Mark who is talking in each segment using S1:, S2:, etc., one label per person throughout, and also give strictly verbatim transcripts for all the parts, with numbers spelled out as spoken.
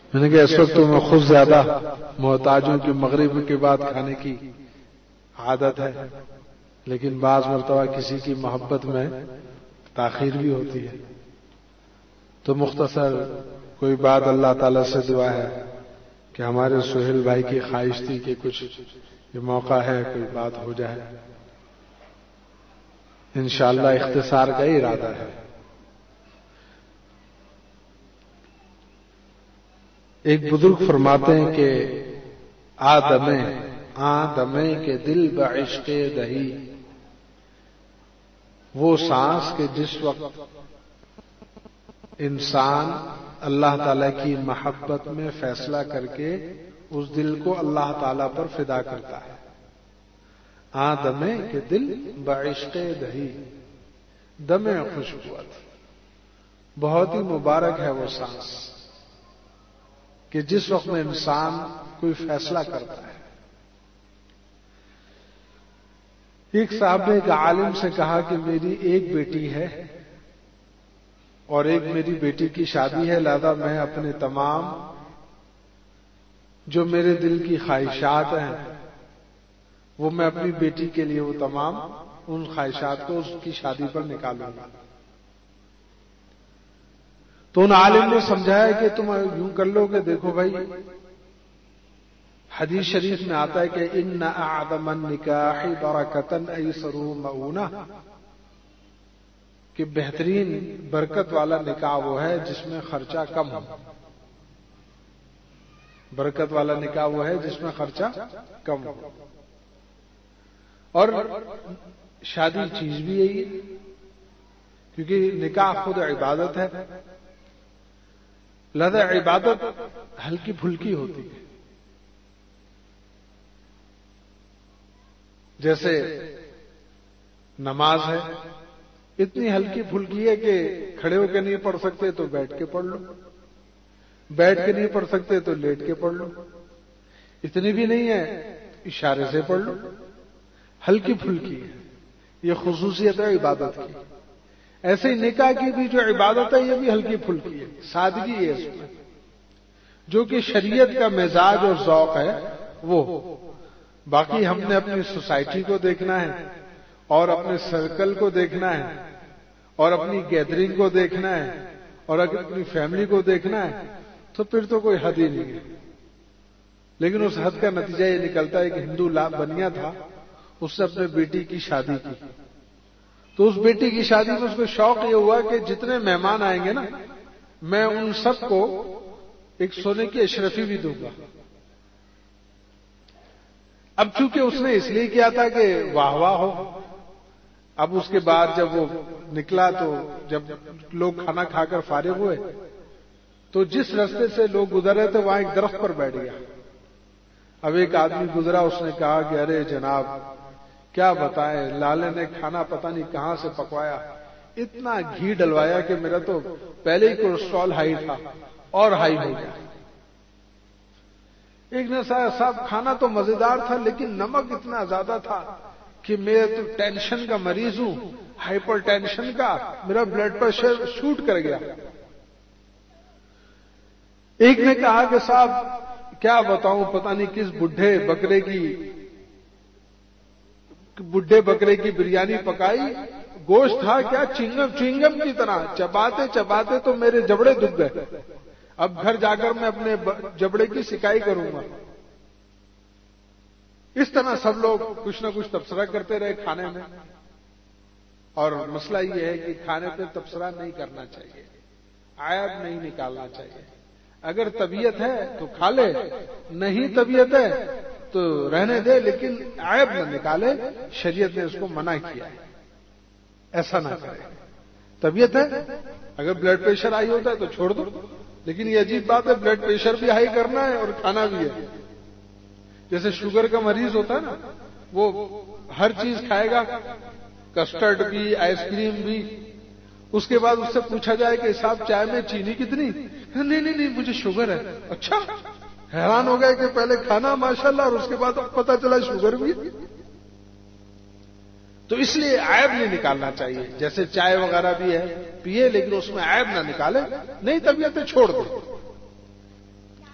S1: میں نے کہا اس وقت تو میں خود زیادہ محتاج ہوں کہ مغرب کے بعد کھانے کی عادت ہے، لیکن بعض مرتبہ کسی کی محبت میں تاخیر بھی ہوتی ہے. تو مختصر کوئی بات اللہ تعالی سے دعا ہے کہ ہمارے سہیل بھائی کی خواہش تھی کہ کچھ یہ موقع ہے کوئی بات ہو جائے. انشاءاللہ اختصار کا ہی ارادہ ہے. ایک بزرگ فرماتے ہیں کہ آدمے آدمے کے دل بعشق دہی، وہ سانس کے جس وقت انسان اللہ تعالی کی محبت میں فیصلہ کر کے اس دل کو اللہ تعالی پر فدا کرتا ہے. آدمے کے دل بعشق دہی، دم خوشبوت، بہت ہی مبارک ہے وہ سانس کہ جس وقت میں انسان کوئی فیصلہ کرتا ہے. ایک صاحب نے ایک عالم سے کہا کہ میری ایک بیٹی ہے اور ایک میری بیٹی کی شادی ہے، لہذا میں اپنے تمام جو میرے دل کی خواہشات ہیں وہ میں اپنی بیٹی کے لیے وہ تمام ان خواہشات کو اس کی شادی پر نکالوں گا. تو ان عالم نے سمجھایا کہ تم یوں کر لو کہ دیکھو بھائی، حدیث شریف میں آتا ہے کہ ان اعظم النکاح برکۃ ایسرہ مؤونہ، کہ بہترین برکت والا نکاح وہ ہے جس میں خرچہ کم ہو. برکت والا نکاح وہ ہے جس میں خرچہ کم ہو. اور شادی چیز بھی یہی ہے کیونکہ نکاح خود عبادت ہے، لہذا عبادت ہلکی پھلکی ہوتی ہے. جیسے نماز ہے، اتنی ہلکی پھلکی ہے کہ کھڑے ہو کے نہیں پڑھ سکتے تو بیٹھ کے پڑھ لو، بیٹھ کے نہیں پڑھ سکتے تو لیٹ کے پڑھ لو، اتنی بھی نہیں ہے اشارے سے پڑھ لو، ہلکی پھلکی ہے. یہ خصوصیت ہے عبادت کی. ایسے ہی نکاح کی بھی جو عبادت ہے یہ بھی ہلکی پھلکی ہے، سادگی ہے اس میں، جو کہ شریعت کا مزاج اور ذوق ہے وہ. باقی ہم نے اپنی سوسائٹی کو دیکھنا ہے اور اپنے سرکل کو دیکھنا ہے اور اپنی گیدرنگ کو دیکھنا ہے اور اگر اپنی فیملی کو دیکھنا ہے تو پھر تو کوئی حد ہی نہیں ہے. لیکن اس حد کا نتیجہ یہ نکلتا ہے کہ ہندو لا بنیا تھا، اس نے اپنے بیٹی کی شادی کی، تو اس بیٹی کی شادی میں اس کو شوق یہ ہوا کہ جتنے مہمان آئیں گے نا میں ان سب کو ایک سونے کی اشرفی بھی دوں گا. اب چونکہ اس نے اس لیے کیا تھا کہ واہ واہ ہو. اب اس کے بعد جب وہ نکلا تو جب لوگ کھانا کھا کر فارغ ہوئے تو جس راستے سے لوگ گزر رہے تھے وہاں ایک درخت پر بیٹھ گیا. اب ایک آدمی گزرا، اس نے کہا کہ ارے جناب کیا بتائیں، لالے نے کھانا پتہ نہیں کہاں سے پکوایا، اتنا گھی ڈلوایا کہ میرا تو پہلے ہی کولیسٹرول ہائی تھا اور ہائی ہو گیا. ایک نے صاحب کھانا تو مزیدار تھا لیکن نمک اتنا زیادہ تھا کہ میں تو ٹینشن کا مریض ہوں، ہائپر ٹینشن کا، میرا بلڈ پریشر شوٹ کر گیا. ایک نے کہا کہ صاحب کیا بتاؤں، پتہ نہیں کس بڈھے بکرے کی بڈھے بکرے کی بریانی پکائی، گوشت تھا کیا چنگم چنگم کی طرح، چباتے چباتے تو میرے جبڑے دکھ گئے. اب گھر جا کر میں اپنے جبڑے کی سکائی کروں گا. اس طرح سب لوگ کچھ نہ کچھ تبصرہ کرتے رہے کھانے میں. اور مسئلہ یہ ہے کہ کھانے پہ تبصرہ نہیں کرنا چاہیے، عیب نہیں نکالنا چاہیے. اگر طبیعت ہے تو کھا لے، نہیں طبیعت ہے تو رہنے دے، لیکن عیب نہ نکالے. شریعت نے اس کو منع کیا ہے، ایسا نہ کرے. طبیعت ہے، اگر بلڈ پریشر ہائی ہوتا ہے تو چھوڑ دو، لیکن یہ عجیب بات ہے بلڈ پریشر بھی ہائی کرنا ہے اور کھانا بھی ہے. جیسے شوگر کا مریض ہوتا ہے نا، وہ ہر چیز کھائے گا، کسٹرڈ بھی، آئس کریم بھی. اس کے بعد اس سے پوچھا جائے کہ صاحب چائے میں چینی کتنی؟ نہیں نہیں نہیں مجھے شوگر ہے. اچھا، حیران ہو گئے کہ پہلے کھانا ماشاءاللہ اور اس کے بعد پتہ چلا شوگر بھی. تو اس لیے عیب نہیں نکالنا چاہیے. جیسے چائے وغیرہ بھی ہے پیے، لیکن اس میں عیب نہ نکالے. نہیں طبیعت چھوڑ دو.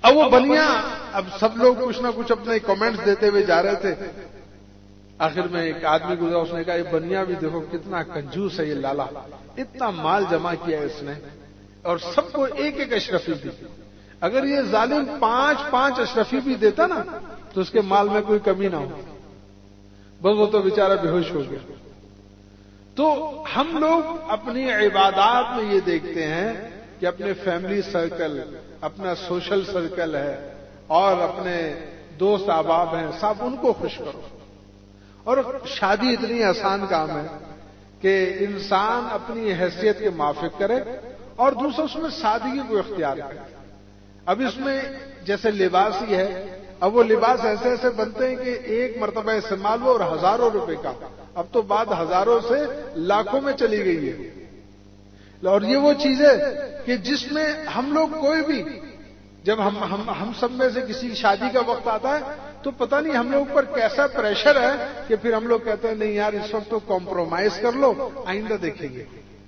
S1: اب وہ بنیا، اب سب لوگ کچھ نہ کچھ اپنے کمنٹس دیتے ہوئے جا رہے تھے. آخر میں ایک آدمی گزرا، اس نے کہا یہ بنیا بھی دیکھو کتنا کنجوس ہے یہ لالا، اتنا مال جمع کیا ہے اس نے اور سب کو ایک ایک اشرفی دی. اگر یہ ظالم پانچ پانچ اشرفی بھی دیتا نا تو اس کے مال میں کوئی کمی نہ ہو، بس وہ تو بیچارہ بے ہوش ہو گیا. تو ہم لوگ اپنی عبادات میں یہ دیکھتے ہیں کہ اپنے فیملی سرکل، اپنا سوشل سرکل ہے اور اپنے دوست احباب ہیں، سب ان کو خوش کرو. اور شادی اتنی آسان کام ہے کہ انسان اپنی حیثیت کے موافق کرے اور دوسرا اس میں سادگی کو اختیار کرے. اب اس میں جیسے لباس ہی ہے، اب وہ لباس ایسے ایسے بنتے ہیں کہ ایک مرتبہ استعمال ہو اور ہزاروں روپے کا، اب تو بعد ہزاروں سے لاکھوں میں چلی گئی ہے. اور یہ وہ چیز ہے کہ جس میں ہم لوگ کوئی بھی جب ہم ہم ہم سب میں سے کسی کی شادی کا وقت آتا ہے تو پتہ نہیں ہم لوگ پر کیسا پریشر ہے کہ پھر ہم لوگ کہتے ہیں نہیں یار اس وقت تو کمپرومائز کر لو، آئندہ دیکھیں گے.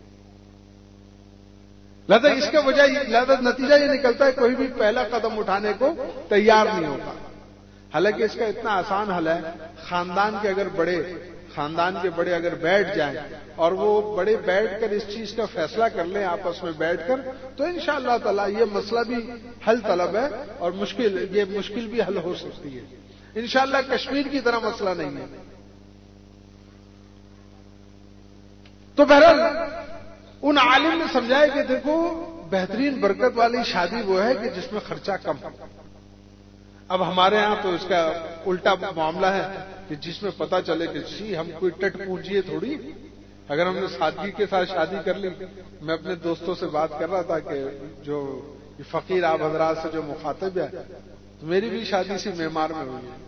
S1: لہذا اس کا وجہ لہذا نتیجہ یہ نکلتا ہے کوئی بھی پہلا قدم اٹھانے کو تیار نہیں ہوتا. حالانکہ اس کا اتنا آسان حل ہے، خاندان کے اگر بڑے خاندان کے بڑے اگر بیٹھ جائیں اور وہ بڑے بیٹھ کر اس چیز کا فیصلہ کر لیں آپس میں بیٹھ کر، تو انشاءاللہ تعالی یہ مسئلہ بھی حل طلب ہے اور مشکل یہ مشکل بھی حل ہو سکتی ہے. انشاءاللہ کشمیر کی طرح مسئلہ نہیں ہے. تو بہرحال ان عالم نے سمجھایا کہ دیکھو بہترین برکت والی شادی وہ ہے کہ جس میں خرچہ کم ہو. اب ہمارے ہاں تو اس کا الٹا معاملہ ہے کہ جس میں پتہ چلے کہ جی ہم کوئی ٹٹ پونجیے تھوڑی، اگر ہم نے سادگی کے ساتھ شادی کر لی. میں اپنے دوستوں سے بات کر رہا تھا کہ جو فقیر آپ حضرات سے جو مخاطب ہے، تو میری بھی شادی سی معمار میں ہوئی ہے،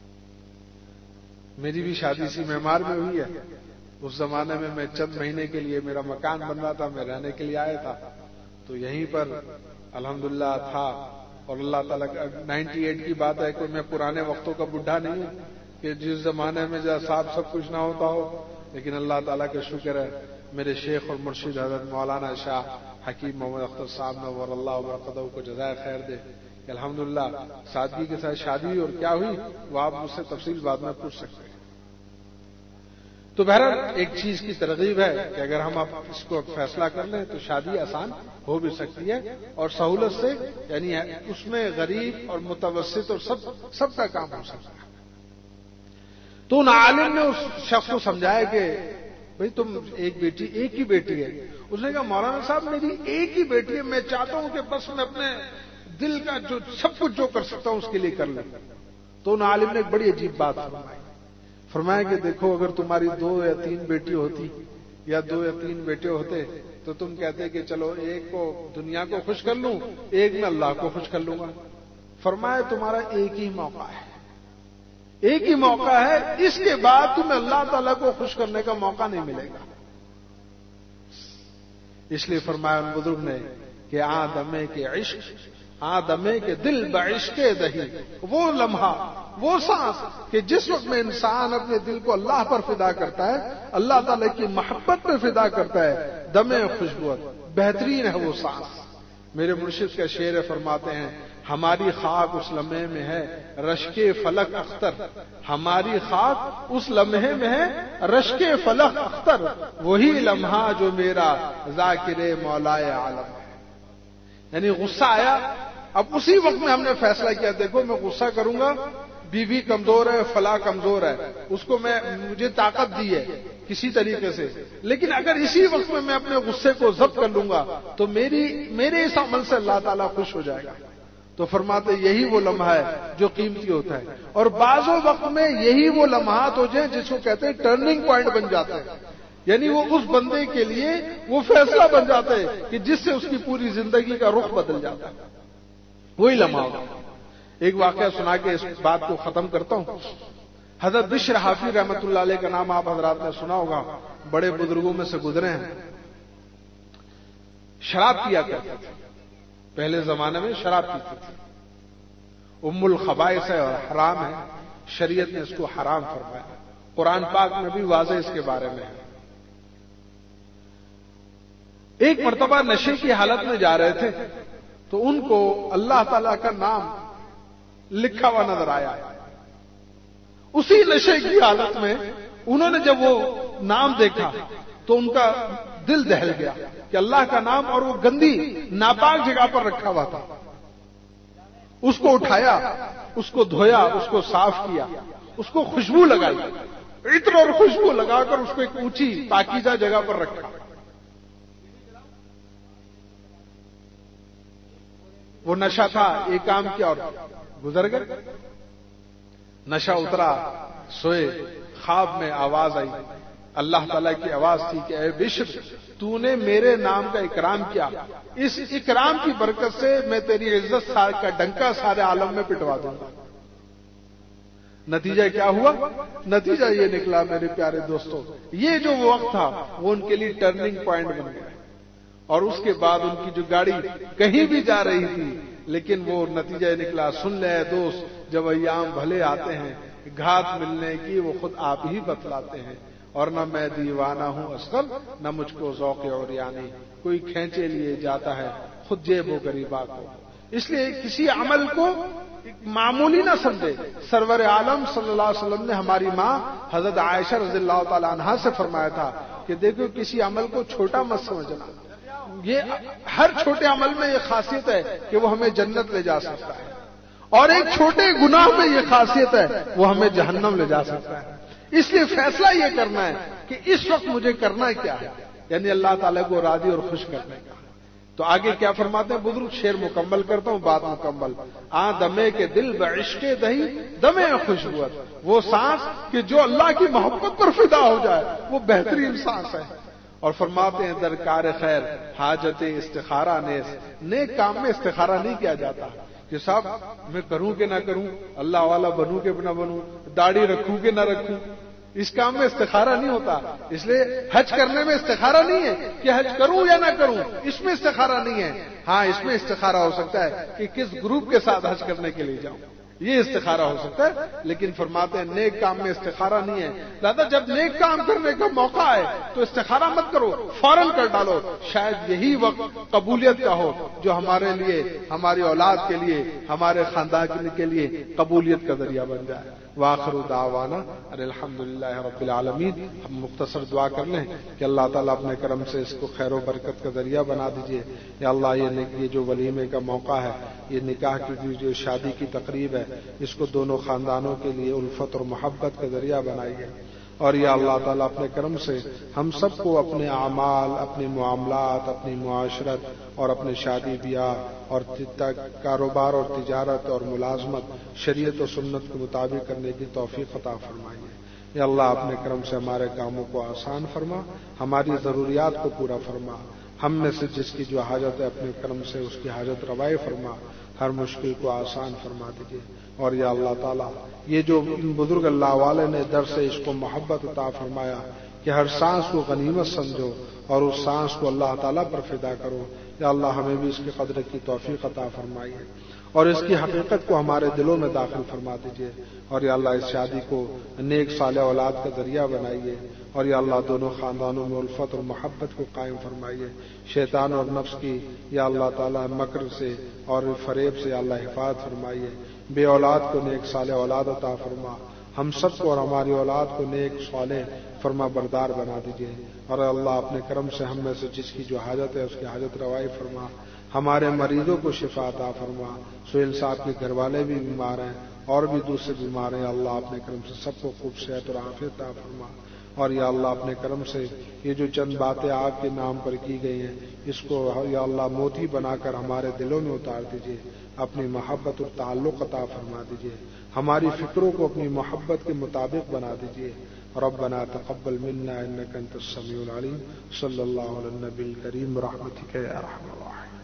S1: میری بھی شادی سی معمار میں ہوئی ہے. اس زمانے میں میں چند مہینے کے لیے میرا مکان بن رہا تھا، میں رہنے کے لیے آیا تھا، تو یہیں پر الحمدللہ تھا. اور اللہ تعالیٰ کا نائنٹی ایٹ کی بات ہے، کوئی میں پرانے وقتوں کا بڈھا نہیں ہوں کہ جس زمانے میں جو صاحب سب کچھ نہ ہوتا ہو، لیکن اللہ تعالیٰ کا شکر ہے میرے شیخ اور مرشد حضرت مولانا شاہ حکیم محمد اختر صاحب نور اللہ وبرکاتہ کو جزائے خیر دے کہ الحمدللہ سادگی کے ساتھ شادی ہوئی. اور کیا ہوئی وہ آپ مجھ سے تفصیل بعد میں پوچھ سکتے ہیں. تو بہرحال ایک چیز کی ترغیب ہے کہ اگر ہم اب اس کو فیصلہ کر لیں تو شادی آسان ہو بھی سکتی ہے اور سہولت سے، یعنی اس میں غریب اور متوسط اور سب سب کا کام ہو سکتا ہے. تو ان عالم نے اس شخص کو سمجھایا کہ بھئی تم ایک بیٹی ایک ہی بیٹی ہے. اس نے کہا مولانا صاحب میری ایک ہی بیٹی ہے، میں چاہتا ہوں کہ بس میں اپنے دل کا جو سب کچھ جو کر سکتا ہوں اس کے لیے کر لوں. تو ان عالم نے ایک بڑی عجیب بات فرمائی. فرمایا کہ دیکھو اگر تمہاری دو یا تین بیٹی ہوتی یا دو یا تین بیٹے ہوتے تو تم کہتے کہ چلو ایک کو دنیا کو خوش کر لوں، ایک میں اللہ کو خوش کر لوں گا. فرمایا تمہارا ایک ہی موقع ہے، ایک ہی موقع ہے، اس کے بعد تمہیں اللہ تعالیٰ کو خوش کرنے کا موقع نہیں ملے گا. اس لیے فرمایا ان بزرگ نے کہ آدمے کے عشق، آدمے کے دل بعشق دہی، وہ لمحہ وہ سانس کہ جس وقت میں انسان اپنے دل کو اللہ پر فدا کرتا ہے، اللہ تعالیٰ کی محبت پہ فدا کرتا ہے، دم خوشبوت بہترین ہے وہ سانس. میرے مرشد کا شعر فرماتے ہیں ہماری خاک اس لمحے میں ہے رشک فلک اختر، ہماری خاک اس لمحے میں ہے رشک فلک اختر، وہی لمحہ جو میرا ذاکر مولائے عالم ہے. یعنی غصہ آیا، اب اسی وقت میں ہم نے فیصلہ کیا دیکھو میں غصہ کروں گا، بیوی کمزور ہے، فلاں کمزور ہے، اس کو میں مجھے طاقت دی ہے کسی طریقے سے، لیکن اگر اسی وقت میں میں اپنے غصے کو ضبط کر لوں گا تو میری میرے اس عمل سے اللہ تعالیٰ خوش ہو جائے گا. تو فرماتے یہی وہ لمحہ ہے جو قیمتی ہوتا ہے. اور بعض وقت میں یہی وہ لمحات ہو جائیں جس کو کہتے ہیں ٹرننگ پوائنٹ بن جاتے ہیں، یعنی وہ اس بندے کے لیے وہ فیصلہ بن جاتا ہے کہ جس سے اس کی پوری زندگی کا رخ بدل جاتا ہے. وہی لمحہ ہوگا. ایک واقعہ سنا کے اس بات کو ختم کرتا ہوں. حضرت بشر حافی رحمۃ اللہ علیہ کا نام آپ حضرات نے سنا ہوگا، بڑے بزرگوں میں سے گزرے ہیں. شراب پیا کرتے تھے، پہلے زمانے میں شراب پیتے تھے. ام الخبائث ہے اور حرام ہے، شریعت نے اس کو حرام فرمایا. قرآن پاک میں بھی واضح اس کے بارے میں ہے. ایک مرتبہ نشے کی حالت میں جا رہے تھے تو ان کو اللہ تعالیٰ کا نام لکھا ہوا نظر آیا. اسی نشے کی حالت میں انہوں نے جب وہ نام دیکھا تو ان کا دل دہل گیا کہ اللہ کا نام، اور وہ گندی ناپاک جگہ پر رکھا ہوا تھا. اس کو اٹھایا، اس کو دھویا، اس کو صاف کیا، اس کو خوشبو لگائی، عطر اور خوشبو لگا کر اس کو ایک اونچی پاکیزہ جگہ پر رکھا. وہ نشہ تھا، ایک کام کیا اور گزر گئے. نشہ اترا، سوئے، خواب میں آواز آئی، اللہ تعالیٰ کی آواز تھی کہ اے بشر، تو نے میرے نام کا اکرام کیا، اس اکرام کی برکت سے میں تیری عزت کا ڈنکا سارے عالم میں پٹوا دوں گا. نتیجہ کیا ہوا؟ نتیجہ یہ نکلا میرے پیارے دوستوں، یہ جو وقت تھا وہ ان کے لیے ٹرننگ پوائنٹ بن گیا. اور اس کے بعد ان کی جو گاڑی کہیں بھی جا رہی تھی، لیکن وہ نتیجہ نکلا، سن لے دوست، جب ایام بھلے آتے ہیں گھات ملنے کی وہ خود آپ ہی بتلاتے ہیں. اور نہ میں دیوانہ ہوں اصغر، نہ مجھ کو ذوق اور یعنی، کوئی کھینچے لیے جاتا ہے خود جیب و غریبا کو. اس لیے کسی عمل کو معمولی نہ سمجھے. سرور عالم صلی اللہ علیہ وسلم نے ہماری ماں حضرت عائشہ رضی اللہ تعالی عنہا سے فرمایا تھا کہ دیکھو کسی عمل کو چھوٹا مت سمجھنا، یہ ہر چھوٹے عمل میں یہ خاصیت ہے کہ وہ ہمیں جنت لے جا سکتا ہے، اور ایک چھوٹے گناہ میں یہ خاصیت ہے وہ ہمیں جہنم لے جا سکتا ہے. اس لیے فیصلہ یہ کرنا ہے کہ اس وقت مجھے کرنا کیا ہے، یعنی اللہ تعالیٰ کو راضی اور خوش کرنے کا. تو آگے کیا فرماتے ہیں بزرگ، شعر مکمل کرتا ہوں، بات مکمل. آ دمے کے دل بعشق دہی دمے خوشبوت، وہ سانس کہ جو اللہ کی محبت پر فدا ہو جائے وہ بہترین سانس ہے. اور فرماتے ہیں درکار خیر حاجت استخارہ نیس، نیک کام میں استخارہ نہیں کیا جاتا کہ صاحب میں کروں کہ نہ کروں، اللہ والا بنوں کہ نہ بنوں، داڑھی رکھوں کہ نہ رکھوں. اس کام میں استخارہ نہیں ہوتا. اس لیے حج کرنے میں استخارہ نہیں ہے کہ حج کروں یا نہ کروں، اس میں استخارہ نہیں ہے. ہاں اس میں استخارہ ہو سکتا ہے کہ کس گروپ کے ساتھ حج کرنے کے لیے جاؤں، یہ استخارہ ہو سکتا ہے. لیکن فرماتے ہیں نیک کام میں استخارہ نہیں ہے. لہذا جب نیک کام کرنے کا موقع ہے تو استخارہ مت کرو، فوراً کر ڈالو. شاید یہی وقت قبولیت کا ہو جو ہمارے لیے، ہماری اولاد کے لیے، ہمارے خاندان کے لیے قبولیت کا ذریعہ بن جائے. وآخر دعوانا ان الحمدللہ رب العالمین. ہم مختصر دعا کر لیں کہ اللہ تعالیٰ اپنے کرم سے اس کو خیر و برکت کا ذریعہ بنا دیجیے. یا اللہ یہ جو ولیمے کا موقع ہے، یہ نکاح کی جو شادی کی تقریب ہے، اس کو دونوں خاندانوں کے لیے الفت اور محبت کا ذریعہ بنائیے. اور یا اللہ تعالیٰ اپنے کرم سے ہم سب کو اپنے اعمال، اپنے معاملات، اپنی معاشرت اور اپنے شادی بیاہ اور کاروبار اور تجارت اور ملازمت شریعت و سنت کے مطابق کرنے کی توفیق عطا فرمائیے. یا اللہ اپنے کرم سے ہمارے کاموں کو آسان فرما، ہماری ضروریات کو پورا فرما. ہم میں سے جس کی جو حاجت ہے اپنے کرم سے اس کی حاجت روائی فرما، ہر مشکل کو آسان فرما دیجیے. اور یا اللہ تعالیٰ یہ جو بزرگ اللہ والے نے در سے اس کو محبت عطا فرمایا کہ ہر سانس کو غنیمت سمجھو اور اس سانس کو اللہ تعالیٰ پر فدا کرو. یا اللہ ہمیں بھی اس کی قدر کی توفیق عطا فرمائیے اور اس کی حقیقت کو ہمارے دلوں میں داخل فرما دیجیے. اور یا اللہ اس شادی کو نیک صالح اولاد کا ذریعہ بنائیے. اور یا اللہ دونوں خاندانوں میں الفت اور محبت کو قائم فرمائیے. شیطان اور نفس کی یا اللہ تعالیٰ مکر سے اور فریب سے یا اللہ حفاظت فرمائیے. بے اولاد کو نیک صالح اولاد عطا فرما. ہم سب کو اور ہماری اولاد کو نیک صالح فرما بردار بنا دیجیے. اور اللہ اپنے کرم سے ہم میں سے جس کی جو حاجت ہے اس کی حاجت روائی فرما. ہمارے مریضوں کو شفا عطا فرما. سہیل صاحب کے گھر والے بھی بیمار ہیں اور بھی دوسرے بیمار ہیں. اللہ اپنے کرم سے سب کو خوب صحت اور عافیت عطا فرما. اور یا اللہ اپنے کرم سے یہ جو چند باتیں آپ کے نام پر کی گئی ہیں اس کو یا اللہ موتی بنا کر ہمارے دلوں میں اتار دیجیے. اپنی محبت اور تعلق عطا فرما دیجیے. ہماری فکروں کو اپنی محبت کے مطابق بنا دیجیے. ربنا تقبل منا انك انت السميع العليم. صلی اللہ علی النبی الکریم برحمتک یا ارحم الراحمین.